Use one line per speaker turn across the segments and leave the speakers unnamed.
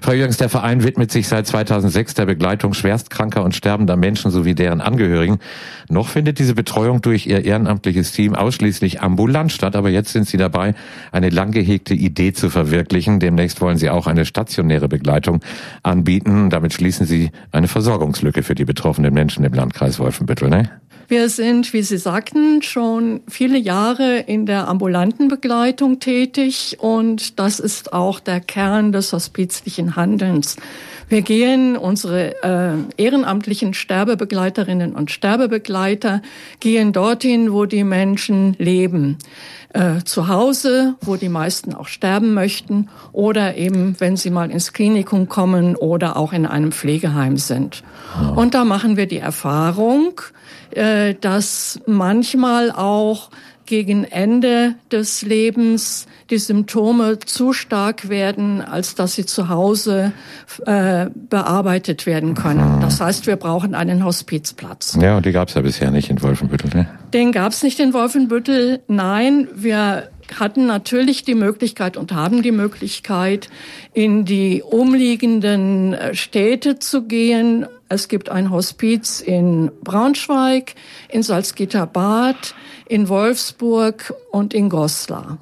Frau Jürgens, der Verein widmet sich seit 2006 der Begleitung schwerstkranker und sterbender Menschen sowie deren Angehörigen. Noch findet diese Betreuung durch Ihr ehrenamtliches Team ausschließlich ambulant statt, aber jetzt sind Sie dabei, eine lang gehegte Idee zu verwirklichen. Demnächst wollen Sie auch eine stationäre Begleitung anbieten. Damit schließen Sie eine Versorgungslücke für die betroffenen Menschen im Landkreis Wolfenbüttel, ne?
Wir sind, wie Sie sagten, schon viele Jahre in der ambulanten Begleitung tätig und das ist auch der Kern des hospizlichen Handelns. Wir gehen, unsere ehrenamtlichen Sterbebegleiterinnen und Sterbebegleiter gehen dorthin, wo die Menschen leben. Zu Hause, wo die meisten auch sterben möchten oder eben, wenn sie mal ins Klinikum kommen oder auch in einem Pflegeheim sind. Und da machen wir die Erfahrung, dass manchmal auch gegen Ende des Lebens die Symptome zu stark werden, als dass sie zu Hause bearbeitet werden können. Das heißt, wir brauchen einen Hospizplatz.
Ja, und die gab es ja bisher nicht in Wolfenbüttel, ne?
Den gab es nicht in Wolfenbüttel. Nein, wir hatten natürlich die Möglichkeit und haben die Möglichkeit, in die umliegenden Städte zu gehen. Es gibt ein Hospiz in Braunschweig, in Salzgitter-Bad, in Wolfsburg und in Goslar.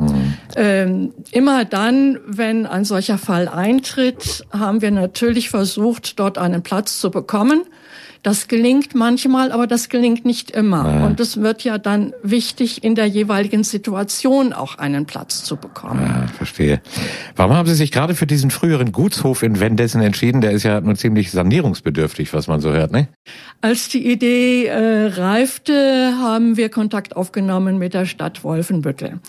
Immer dann, wenn ein solcher Fall eintritt, haben wir natürlich versucht, dort einen Platz zu bekommen. Das gelingt manchmal, aber das gelingt nicht immer. Ja. Und es wird ja dann wichtig, in der jeweiligen Situation auch einen Platz zu bekommen.
Ja, verstehe. Warum haben Sie sich gerade für diesen früheren Gutshof in Wendessen entschieden? Der ist ja nur ziemlich sanierungsbedürftig, was man so hört, ne?
Als die Idee reifte, haben wir Kontakt aufgenommen mit der Stadt Wolfenbüttel.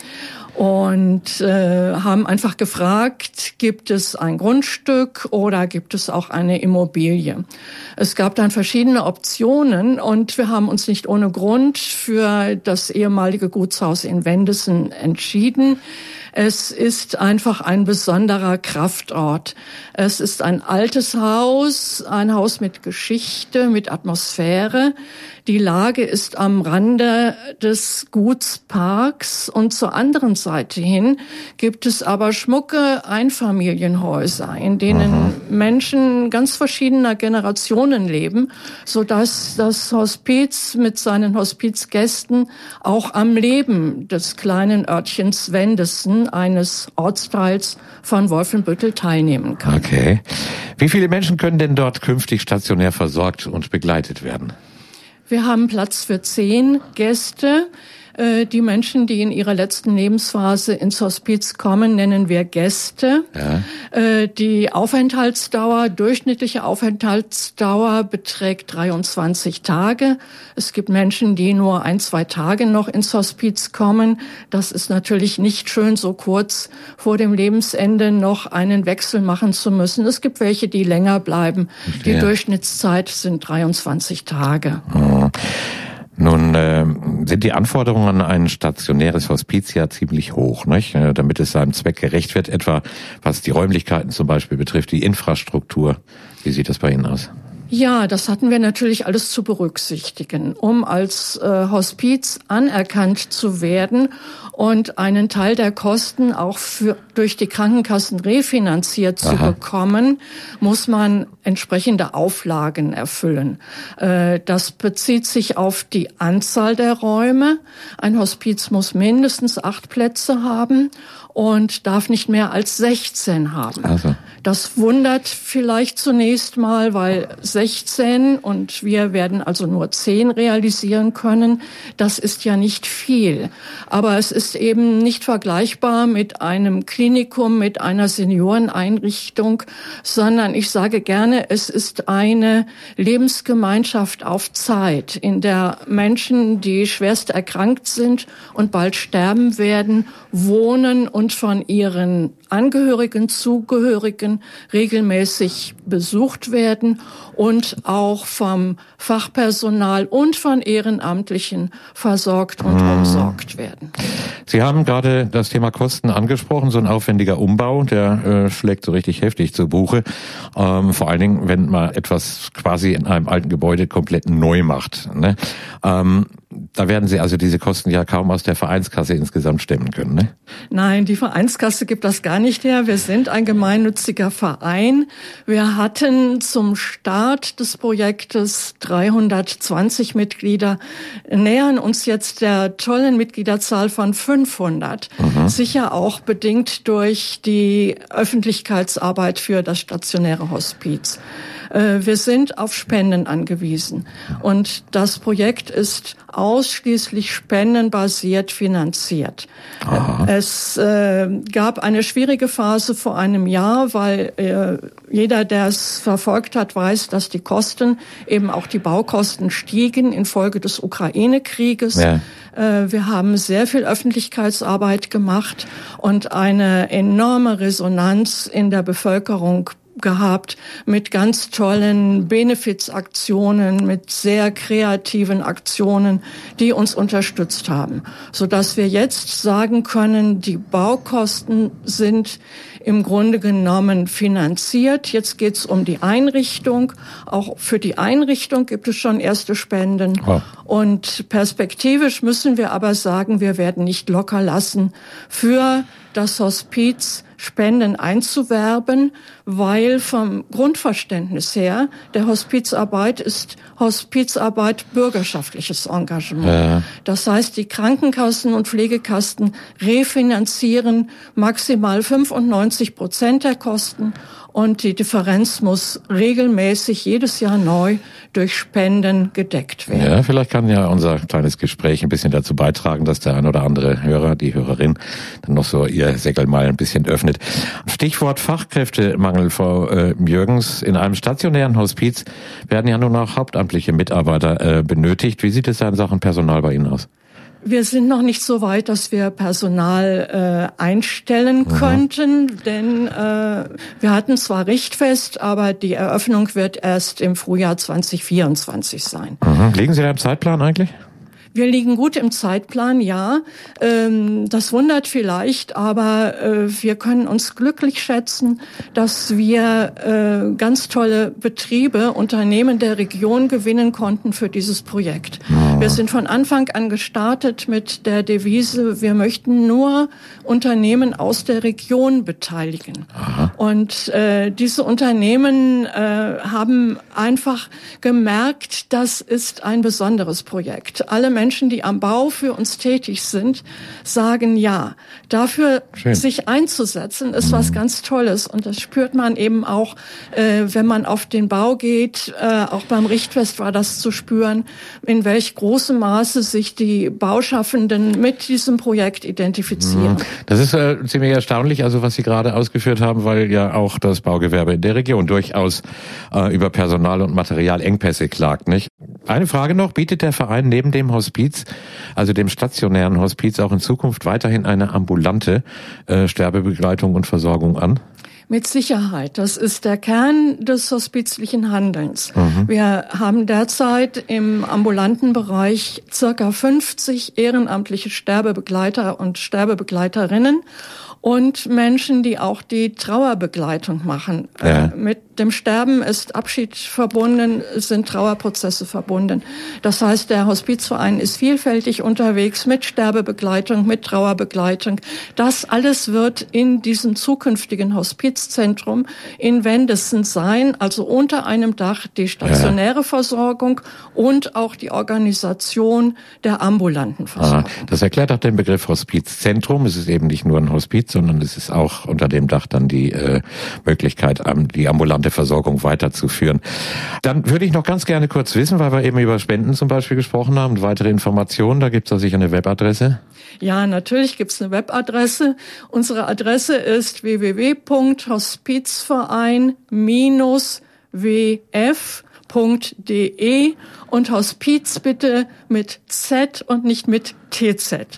Und haben einfach gefragt, gibt es ein Grundstück oder gibt es auch eine Immobilie? Es gab dann verschiedene Optionen und wir haben uns nicht ohne Grund für das ehemalige Gutshaus in Wendessen entschieden. Es ist einfach ein besonderer Kraftort. Es ist ein altes Haus, ein Haus mit Geschichte, mit Atmosphäre. Die Lage ist am Rande des Gutsparks und zur anderen Seite hin gibt es aber schmucke Einfamilienhäuser, in denen Menschen ganz verschiedener Generationen leben, sodass das Hospiz mit seinen Hospizgästen auch am Leben des kleinen Örtchens Wendessen, eines Ortsteils von Wolfenbüttel, teilnehmen kann.
Okay. Wie viele Menschen können denn dort künftig stationär versorgt und begleitet werden?
Wir haben Platz für 10 Gäste. Die Menschen, die in ihrer letzten Lebensphase ins Hospiz kommen, nennen wir Gäste. Ja. Die durchschnittliche Aufenthaltsdauer beträgt 23 Tage. Es gibt Menschen, die nur 1-2 Tage noch ins Hospiz kommen. Das ist natürlich nicht schön, so kurz vor dem Lebensende noch einen Wechsel machen zu müssen. Es gibt welche, die länger bleiben. Die Durchschnittszeit sind 23 Tage.
Mhm. Nun sind die Anforderungen an ein stationäres Hospiz ja ziemlich hoch, nicht? Damit es seinem Zweck gerecht wird, etwa was die Räumlichkeiten zum Beispiel betrifft, die Infrastruktur. Wie sieht das bei Ihnen aus?
Ja, das hatten wir natürlich alles zu berücksichtigen, um als Hospiz anerkannt zu werden und einen Teil der Kosten auch durch die Krankenkassen refinanziert zu bekommen, muss man entsprechende Auflagen erfüllen. Das bezieht sich auf die Anzahl der Räume. Ein Hospiz muss mindestens 8 Plätze haben und darf nicht mehr als 16 haben. Also. Das wundert vielleicht zunächst mal, weil 16 und wir werden also nur 10 realisieren können. Das ist ja nicht viel. Aber es ist eben nicht vergleichbar mit einem Klinikum, mit einer Senioreneinrichtung, sondern ich sage gerne, es ist eine Lebensgemeinschaft auf Zeit, in der Menschen, die schwerst erkrankt sind und bald sterben werden, wohnen und von ihren Angehörigen, Zugehörigen regelmäßig besucht werden und auch vom Fachpersonal und von Ehrenamtlichen versorgt und umsorgt werden.
Sie haben gerade das Thema Kosten angesprochen. So ein aufwendiger Umbau, der schlägt so richtig heftig zu Buche. Vor allen Dingen, wenn man etwas quasi in einem alten Gebäude komplett neu macht. Ne? Da werden Sie also diese Kosten ja kaum aus der Vereinskasse insgesamt stemmen können, ne?
Nein, die Vereinskasse gibt das gar nicht her. Wir sind ein gemeinnütziger Verein. Wir hatten zum Start des Projektes 320 Mitglieder, nähern uns jetzt der tollen Mitgliederzahl von 500. Sicher auch bedingt durch die Öffentlichkeitsarbeit für das stationäre Hospiz. Wir sind auf Spenden angewiesen und das Projekt ist ausschließlich spendenbasiert finanziert. Aha. Es gab eine schwierige Phase vor einem Jahr, weil jeder, der es verfolgt hat, weiß, dass die Kosten, eben auch die Baukosten stiegen infolge des Ukraine-Krieges. Ja. Wir haben sehr viel Öffentlichkeitsarbeit gemacht und eine enorme Resonanz in der Bevölkerung gehabt mit ganz tollen Benefizaktionen, mit sehr kreativen Aktionen, die uns unterstützt haben, sodass wir jetzt sagen können, die Baukosten sind im Grunde genommen finanziert. Jetzt geht's um die Einrichtung. Auch für die Einrichtung gibt es schon erste Spenden. Oh. Und perspektivisch müssen wir aber sagen, wir werden nicht locker lassen, für das Hospiz Spenden einzuwerben, weil vom Grundverständnis her der Hospizarbeit ist Hospizarbeit bürgerschaftliches Engagement. Ja. Das heißt, die Krankenkassen und Pflegekassen refinanzieren maximal 95% der Kosten und die Differenz muss regelmäßig jedes Jahr neu durch Spenden gedeckt werden.
Ja, vielleicht kann ja unser kleines Gespräch ein bisschen dazu beitragen, dass der ein oder andere Hörer, die Hörerin, dann noch so ihr Säckel mal ein bisschen öffnet. Stichwort Fachkräftemangel, Frau Jürgens. In einem stationären Hospiz werden ja nur noch hauptamtliche Mitarbeiter benötigt. Wie sieht es da in Sachen Personal bei Ihnen aus?
Wir sind noch nicht so weit, dass wir Personal einstellen könnten, denn wir hatten zwar Richtfest, aber die Eröffnung wird erst im Frühjahr 2024 sein.
Liegen Sie da im Zeitplan eigentlich?
Wir liegen gut im Zeitplan, ja. Das wundert vielleicht, aber wir können uns glücklich schätzen, dass wir ganz tolle Betriebe, Unternehmen der Region gewinnen konnten für dieses Projekt. Wir sind von Anfang an gestartet mit der Devise, wir möchten nur Unternehmen aus der Region beteiligen. Aha. Und diese Unternehmen haben einfach gemerkt, das ist ein besonderes Projekt. Alle Menschen, die am Bau für uns tätig sind, sagen ja. Dafür sich einzusetzen, ist was ganz Tolles. Und das spürt man eben auch, wenn man auf den Bau geht. Auch beim Richtfest war das zu spüren, in welch großem Maße sich die Bauschaffenden mit diesem Projekt identifizieren.
Das ist ziemlich erstaunlich, also was Sie gerade ausgeführt haben, weil ja auch das Baugewerbe in der Region durchaus über Personal- und Materialengpässe klagt, nicht? Eine Frage noch, bietet der Verein neben dem Hospiz, also dem stationären Hospiz, auch in Zukunft weiterhin eine ambulante Sterbebegleitung und Versorgung an?
Mit Sicherheit. Das ist der Kern des hospizlichen Handelns. Wir haben derzeit im ambulanten Bereich circa 50 ehrenamtliche Sterbebegleiter und Sterbebegleiterinnen und Menschen, die auch die Trauerbegleitung machen. Ja. Mit dem Sterben ist Abschied verbunden, sind Trauerprozesse verbunden. Das heißt, der Hospizverein ist vielfältig unterwegs mit Sterbebegleitung, mit Trauerbegleitung. Das alles wird in diesem zukünftigen Hospizzentrum in Wendessen sein, also unter einem Dach die stationäre Versorgung und auch die Organisation der ambulanten Versorgung.
Das erklärt auch den Begriff Hospizzentrum. Es ist eben nicht nur ein Hospiz, sondern es ist auch unter dem Dach dann die Möglichkeit, die ambulante Versorgung weiterzuführen. Dann würde ich noch ganz gerne kurz wissen, weil wir eben über Spenden zum Beispiel gesprochen haben und weitere Informationen, da gibt es da sicher eine Webadresse?
Ja, natürlich gibt es eine Webadresse. Unsere Adresse ist www.hospiz-wf.de und Hospiz bitte mit Z und nicht mit TZ.